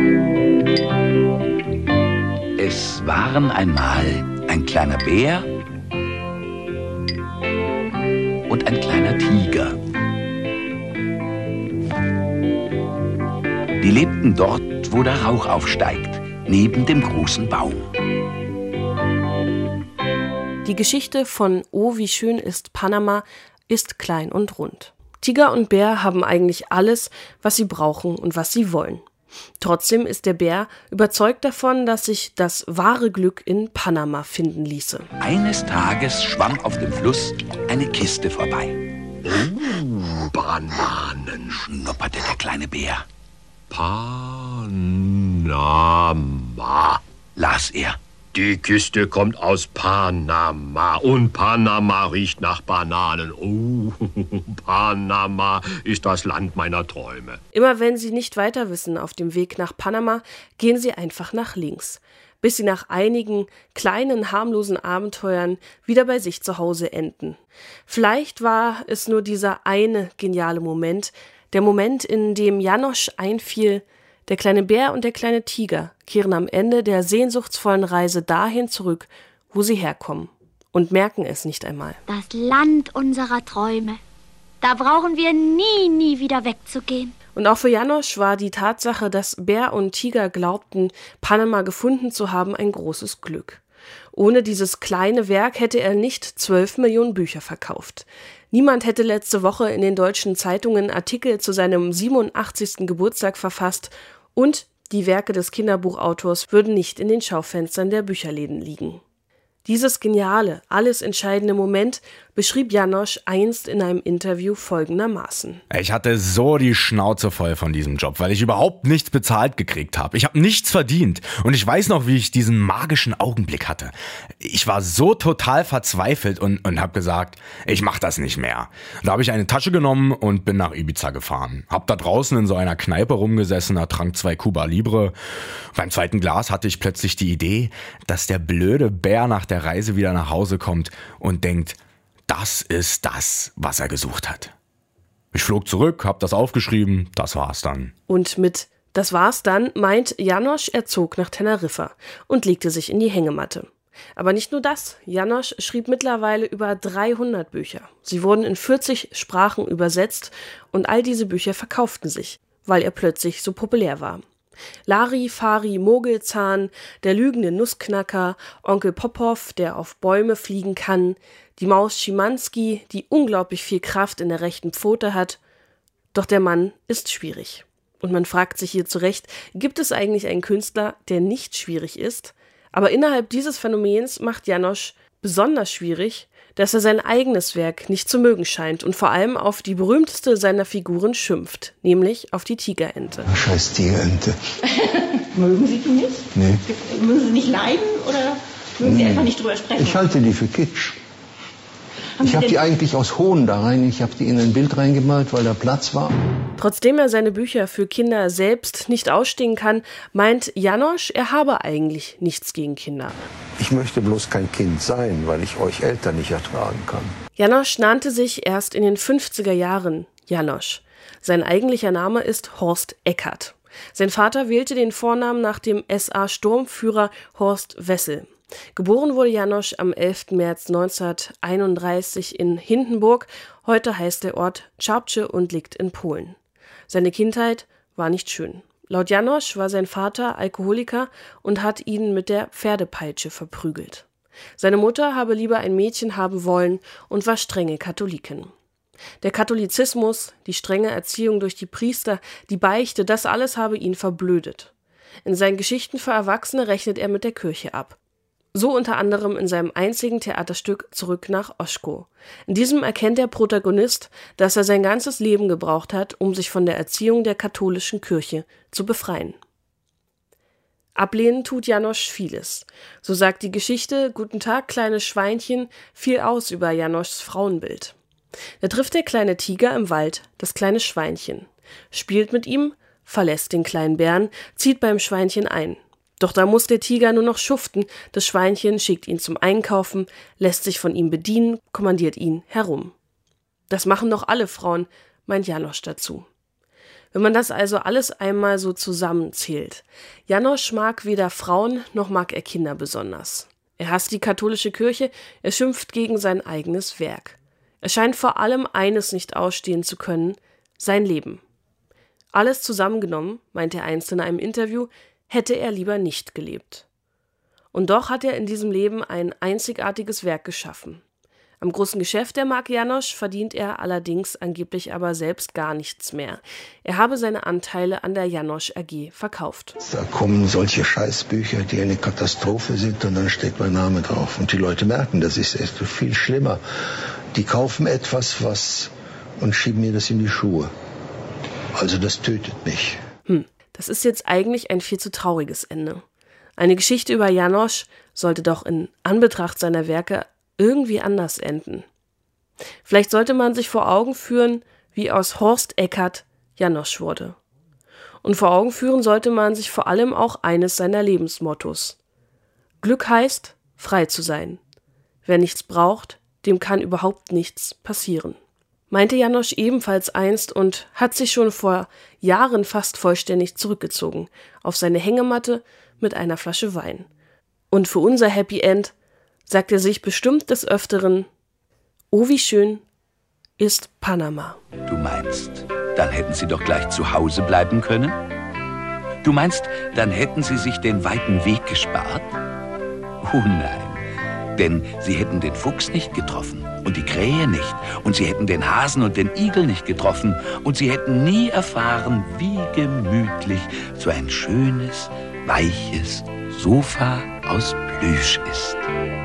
Es waren einmal ein kleiner Bär und ein kleiner Tiger. Die lebten dort, wo der Rauch aufsteigt, neben dem großen Baum. Die Geschichte von Oh, wie schön ist Panama ist klein und rund. Tiger und Bär haben eigentlich alles, was sie brauchen und was sie wollen. Trotzdem ist der Bär überzeugt davon, dass sich das wahre Glück in Panama finden ließe. Eines Tages schwamm auf dem Fluss eine Kiste vorbei. Bananen, Schnupperte der kleine Bär. Panama. Las er. Die Kiste kommt aus Panama und Panama riecht nach Bananen. Oh, Panama ist das Land meiner Träume. Immer wenn sie nicht weiter wissen auf dem Weg nach Panama, gehen sie einfach nach links, bis sie nach einigen kleinen, harmlosen Abenteuern wieder bei sich zu Hause enden. Vielleicht war es nur dieser eine geniale Moment, der Moment, in dem Janosch einfiel, der kleine Bär und der kleine Tiger kehren am Ende der sehnsuchtsvollen Reise dahin zurück, wo sie herkommen, und merken es nicht einmal. Das Land unserer Träume. Da brauchen wir nie wieder wegzugehen. Und auch für Janosch war die Tatsache, dass Bär und Tiger glaubten, Panama gefunden zu haben, ein großes Glück. Ohne dieses kleine Werk hätte er nicht 12 Millionen Bücher verkauft. Niemand hätte letzte Woche in den deutschen Zeitungen Artikel zu seinem 87. Geburtstag verfasst und die Werke des Kinderbuchautors würden nicht in den Schaufenstern der Bücherläden liegen. Dieses geniale, alles entscheidende Moment beschrieb Janosch einst in einem Interview folgendermaßen. Ich hatte so die Schnauze voll von diesem Job, weil ich überhaupt nichts bezahlt gekriegt habe. Ich habe nichts verdient und ich weiß noch, wie ich diesen magischen Augenblick hatte. Ich war so total verzweifelt und habe gesagt, ich mach das nicht mehr. Da habe ich eine Tasche genommen und bin nach Ibiza gefahren. Hab da draußen in so einer Kneipe rumgesessen, trank 2 Cuba Libre. Beim zweiten Glas hatte ich plötzlich die Idee, dass der blöde Bär nach der Reise wieder nach Hause kommt und denkt, das ist das, was er gesucht hat. Ich flog zurück, hab das aufgeschrieben, das war's dann. Und mit das war's dann meint Janosch, er zog nach Teneriffa und legte sich in die Hängematte. Aber nicht nur das, Janosch schrieb mittlerweile über 300 Bücher. Sie wurden in 40 Sprachen übersetzt und all diese Bücher verkauften sich, weil er plötzlich so populär war. Larifari Mogelzahn, der lügende Nussknacker, Onkel Popov, der auf Bäume fliegen kann, die Maus Schimanski, die unglaublich viel Kraft in der rechten Pfote hat. Doch der Mann ist schwierig. Und man fragt sich hier zu Recht, gibt es eigentlich einen Künstler, der nicht schwierig ist? Aber innerhalb dieses Phänomens macht Janosch besonders schwierig, dass er sein eigenes Werk nicht zu mögen scheint und vor allem auf die berühmteste seiner Figuren schimpft, nämlich auf die Tigerente. Scheiß Tigerente. Mögen Sie die nicht? Nee. Mögen Sie nicht leiden oder mögen Sie einfach nicht drüber sprechen? Ich halte die für Kitsch. Ich habe die eigentlich aus Hohn da rein. Ich habe die in ein Bild reingemalt, weil da Platz war. Trotzdem er seine Bücher für Kinder selbst nicht ausstehen kann, meint Janosch, er habe eigentlich nichts gegen Kinder. Ich möchte bloß kein Kind sein, weil ich euch Eltern nicht ertragen kann. Janosch nannte sich erst in den 50er Jahren Janosch. Sein eigentlicher Name ist Horst Eckert. Sein Vater wählte den Vornamen nach dem SA-Sturmführer Horst Wessel. Geboren wurde Janosch am 11. März 1931 in Hindenburg. Heute heißt der Ort Czarpce und liegt in Polen. Seine Kindheit war nicht schön. Laut Janosch war sein Vater Alkoholiker und hat ihn mit der Pferdepeitsche verprügelt. Seine Mutter habe lieber ein Mädchen haben wollen und war strenge Katholikin. Der Katholizismus, die strenge Erziehung durch die Priester, die Beichte, das alles habe ihn verblödet. In seinen Geschichten für Erwachsene rechnet er mit der Kirche ab. So unter anderem in seinem einzigen Theaterstück Zurück nach Oschko. In diesem erkennt der Protagonist, dass er sein ganzes Leben gebraucht hat, um sich von der Erziehung der katholischen Kirche zu befreien. Ablehnen tut Janosch vieles. So sagt die Geschichte Guten Tag, kleines Schweinchen viel aus über Janoschs Frauenbild. Da trifft der kleine Tiger im Wald das kleine Schweinchen, spielt mit ihm, verlässt den kleinen Bären, zieht beim Schweinchen ein. Doch da muss der Tiger nur noch schuften, das Schweinchen schickt ihn zum Einkaufen, lässt sich von ihm bedienen, kommandiert ihn herum. Das machen doch alle Frauen, meint Janosch dazu. Wenn man das also alles einmal so zusammenzählt. János mag weder Frauen, noch mag er Kinder besonders. Er hasst die katholische Kirche, er schimpft gegen sein eigenes Werk. Er scheint vor allem eines nicht ausstehen zu können, sein Leben. Alles zusammengenommen, meint er einst in einem Interview, hätte er lieber nicht gelebt. Und doch hat er in diesem Leben ein einzigartiges Werk geschaffen. Am großen Geschäft der Mark János verdient er allerdings angeblich aber selbst gar nichts mehr. Er habe seine Anteile an der János AG verkauft. Da kommen solche Scheißbücher, die eine Katastrophe sind, und dann steht mein Name drauf. Und die Leute merken, das ist echt viel schlimmer. Die kaufen etwas und schieben mir das in die Schuhe. Also das tötet mich. Das ist jetzt eigentlich ein viel zu trauriges Ende. Eine Geschichte über János sollte doch in Anbetracht seiner Werke irgendwie anders enden. Vielleicht sollte man sich vor Augen führen, wie aus Horst Eckert János wurde. Und vor Augen führen sollte man sich vor allem auch eines seiner Lebensmottos. Glück heißt, frei zu sein. Wer nichts braucht, dem kann überhaupt nichts passieren. Meinte János ebenfalls einst und hat sich schon vor Jahren fast vollständig zurückgezogen auf seine Hängematte mit einer Flasche Wein. Und für unser Happy End sagt er sich bestimmt des Öfteren: Oh, wie schön ist Panama. Du meinst, dann hätten Sie doch gleich zu Hause bleiben können? Du meinst, dann hätten Sie sich den weiten Weg gespart? Oh nein, denn Sie hätten den Fuchs nicht getroffen und die Krähe nicht und Sie hätten den Hasen und den Igel nicht getroffen und Sie hätten nie erfahren, wie gemütlich so ein schönes, weiches Sofa aus Plüsch ist.